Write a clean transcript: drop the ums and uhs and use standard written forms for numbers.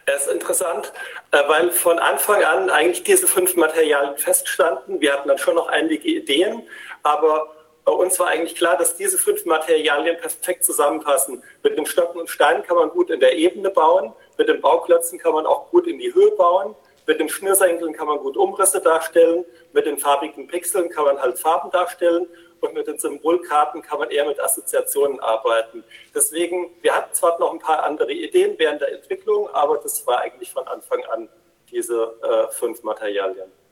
Es ist interessant, weil von Anfang an eigentlich diese 5 Materialien feststanden. Wir hatten dann schon noch einige Ideen, aber uns war eigentlich klar, dass diese 5 Materialien perfekt zusammenpassen. Mit den Stöcken und Steinen kann man gut in der Ebene bauen, mit den Bauklötzen kann man auch gut in die Höhe bauen, mit den Schnürsenkeln kann man gut Umrisse darstellen, mit den farbigen Pixeln kann man halt Farben darstellen und mit den Symbolkarten kann man eher mit Assoziationen arbeiten. Deswegen, wir hatten zwar noch ein paar andere Ideen während der Entwicklung, aber das war eigentlich von Anfang an diese 5 Materialien.